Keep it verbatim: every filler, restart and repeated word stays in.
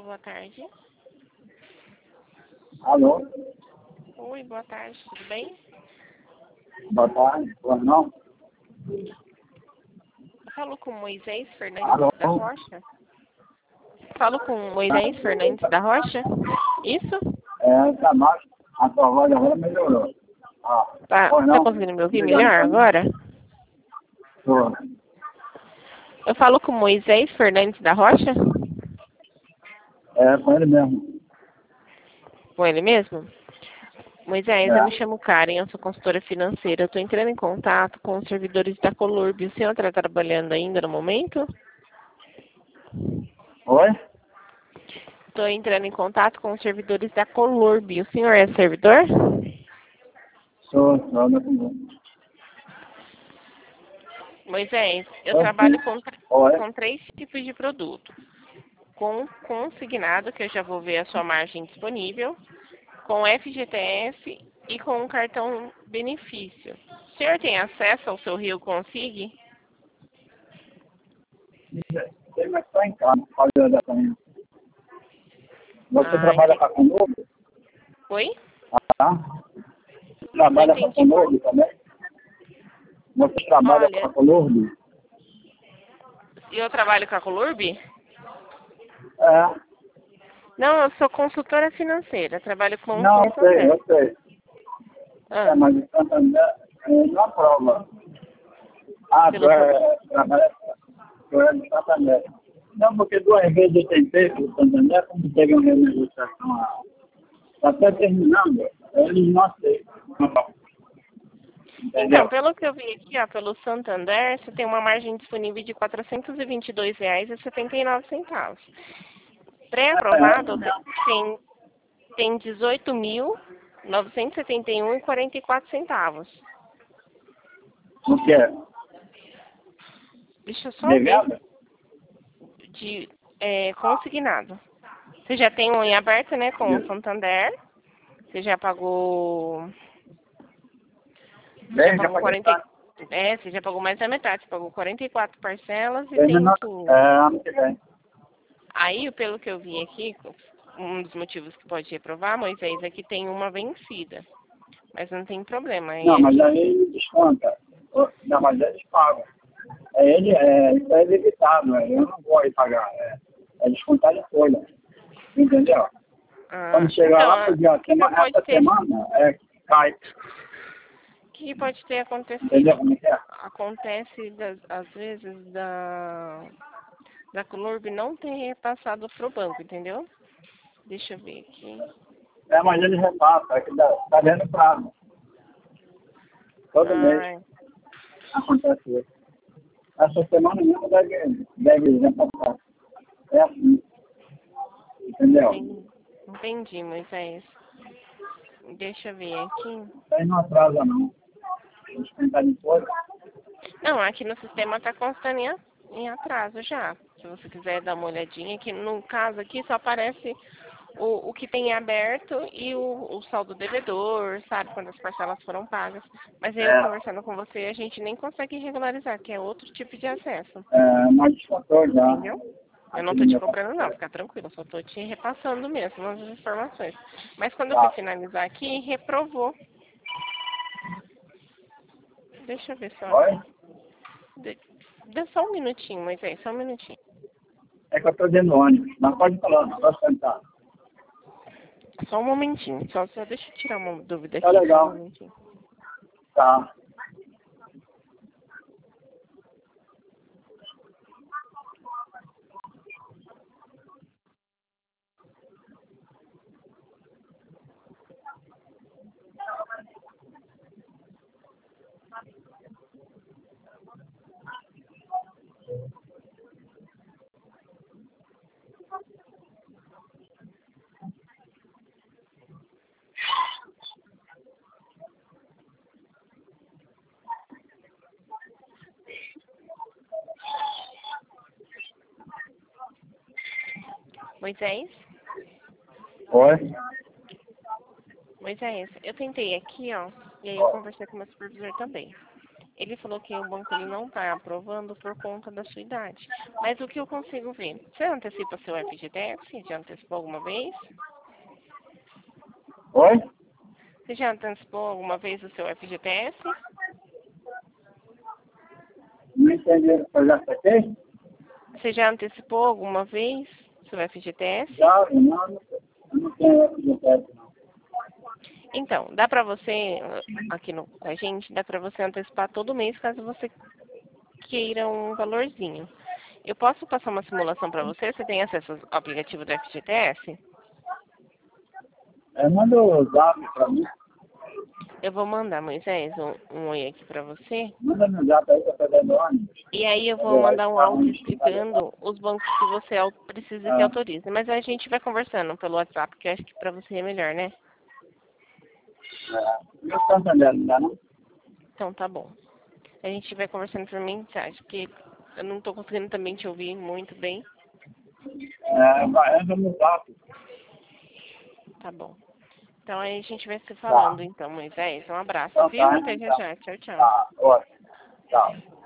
boa tarde. Alô? Oi, boa tarde, tudo bem? Boa tarde, pois não? Eu falo com Moisés Fernandes Alô? da Rocha? Falo com Moisés Fernandes da Rocha? Isso? É, tá mais. A tua voz agora melhorou. Ah, Tá, pois tá não? conseguindo me ouvir Obrigado, melhor agora? Tô. Eu falo com Moisés Fernandes da Rocha? É, com ele mesmo. Com ele mesmo? Moisés, eu me É. chamo Karen, eu sou consultora financeira. Eu estou entrando em contato com os servidores da Colurb. O senhor está trabalhando ainda no momento? Oi? Estou entrando em contato com os servidores da Colurb. O senhor é servidor? Sou, sou, meu filho. Moisés, eu Oi? trabalho com, tr- Oi? com três tipos de produto. Com consignado, que eu já vou ver a sua margem disponível, com F G T S e com um cartão benefício. O senhor tem acesso ao seu Rio Consig? Tem, mas tá em casa, fazendo essa aí. Você Ah, trabalha com entendi. a Conobo? Oi? Tá? Você Não trabalha com a entendi. Conobo também? Você trabalha com Olha, a Conobo? eu trabalho com a Colurb? É. Não, eu sou consultora financeira, trabalho com o Não, eu sei, Santander. eu sei. É, Ah, mas o Santander é na prova. Ah, tu pelo Santander. é, trabalha, tu é no Santander. Não, porque duas vezes eu tentei pelo Santander, como teve uma renegociação, está até terminando, eles não aceitam. Então, Entendeu? pelo que eu vi aqui, ó, pelo Santander, você tem uma margem disponível de quatrocentos e vinte e dois reais e setenta e nove centavos. É, Pré-aprovado te- tem, tem dezoito mil novecentos e setenta e um e quarenta e quatro centavos. o que é? Deixa eu só ver Devendo? de é, consignado. Você já tem um em aberto, né, com o Santander. Você já pagou. Você já Bem, já pagou paguei quarenta. tanto. É, você já pagou mais da metade. Você pagou quarenta e quatro parcelas e tem Terminou, é, quinze. ano que vem. Aí, pelo que eu vi aqui, um dos motivos que pode reprovar, Moisés, é que tem uma vencida. Mas não tem problema. Aí Não, a mas gente. aí ele desconta. Não, mas eles pagam. É, ele, é, isso é limitado, é, eu não vou aí pagar. É, é descontar de folha. Entendeu? Ah, Quando chegar então, lá ah, pro dia o que, que semana, pode essa ter. semana, é, cai. O que pode ter Entendeu acontecido? como é que é? Acontece, das, às vezes, da, da Colurb não ter repassado pro banco, entendeu? Deixa eu ver aqui. É, mas ele repassa, é que dá, tá dando prazo. Todo mês Ah, acontece isso. Essa semana mesmo deve, deve repassar. É assim, entendeu? entendi, entendi, Moisés. Deixa eu ver aqui. Isso aí não atrasa não. Descontar de folha. Não, aqui no sistema tá constando em, a- em atraso já. Se você quiser dar uma olhadinha, que no caso aqui só aparece o, o que tem aberto e o, o saldo devedor, sabe, quando as parcelas foram pagas. Mas eu É, conversando com você, a gente nem consegue regularizar, que é outro tipo de acesso. é, mas descontou já. Entendeu? Eu não Aqui tô no te meu cobrando não, parceiro. fica tranquilo, eu só tô te repassando mesmo as informações. Mas quando eu fui Tá. finalizar aqui, reprovou. Deixa eu ver só Oi? aqui. De- Dá só um minutinho, Moisés, só um minutinho. É que eu tô dentro do ônibus. Mas pode falar, não posso sentar. Só um momentinho, só, só deixa eu tirar uma dúvida Tá aqui, só um legal. momentinho. Tá. Moisés? Oi? Moisés, eu tentei aqui, ó, e aí eu conversei com o meu supervisor também. Ele falou que o banco ele não está aprovando por conta da sua idade. Mas o que eu consigo ver? Você antecipa seu F G T S? Já antecipou alguma vez? Oi? Você já antecipou alguma vez o seu F G T S? Não entendi. Eu já saquei? Você já antecipou alguma vez seu F G T S? Já, eu não, eu não tenho F G T S, não. Então, dá pra você, aqui no, com a gente, dá pra você antecipar todo mês caso você queira um valorzinho. Eu posso passar uma simulação pra você? Você tem acesso ao aplicativo do F G T S? É, manda o zap pra mim. Eu vou mandar, Moisés, um, um oi aqui pra você. Manda no zap aí que eu tô dando ônibus. E aí eu vou mandar um áudio explicando os bancos que você au- precisa que Ah. autorize. Mas a gente vai conversando pelo WhatsApp, que eu acho que pra você é melhor, né? É. E o Santander, não dá, não? Então tá bom. A gente vai conversando por mensagem, porque eu não tô conseguindo também te ouvir muito bem. É, vai, entra no zap. Tá bom. Então aí a gente vai se falando, Tá. então, Moisés. Um abraço, Então viu? tá, Até já então. já. Tchau, tchau. Tá, ótimo. Tchau.